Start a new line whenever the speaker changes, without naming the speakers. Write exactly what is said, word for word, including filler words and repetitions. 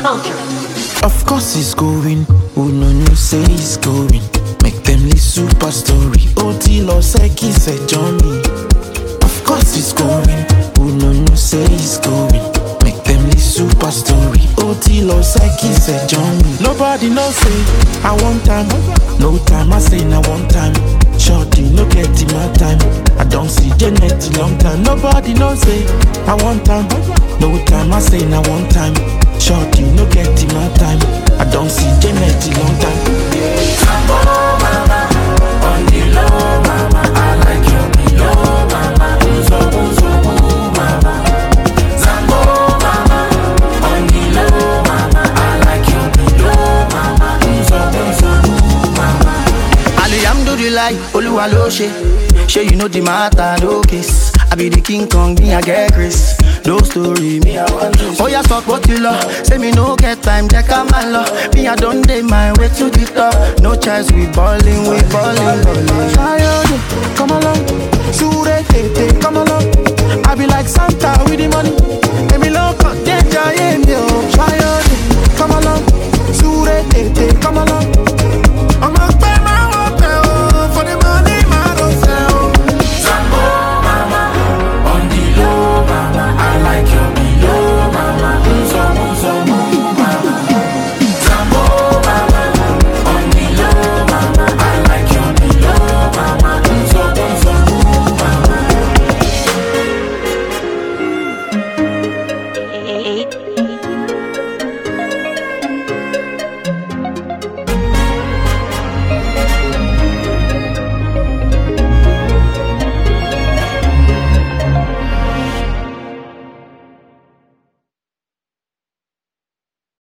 Of course he's going, who no no say he's going. Make them live super story. O T Lo Seki said Johnny. Of course he's going, who no no say he's going. Make them live super story. O T Lo Seki said Johnny. Nobody knows say I want time, no time. I say I want time. Shorty no get in my time. I don't see Janet in long time. Nobody knows say I want time, no time. I say I want time. Shorty no get in my time. I don't see Janet in long time.
Sambo mama, on the low mama, I like you below mama, uzo uzo mama. Sambo mama, on the low mama, I like you below mama, uzo uzo mama. Alhamdulillah, Oluwa lo she, she you know the matter, no kiss. I be the King Kong, me I get Chris. No story, me I want to. Oh yeah, talk what you love. Say me no get time, check out my love. Me I don't day my way to the top. No chance, we balling, we balling, balling.
Come along, Sure Tete, come along. I be like Santa with the money. Let me look up, danger, yeah,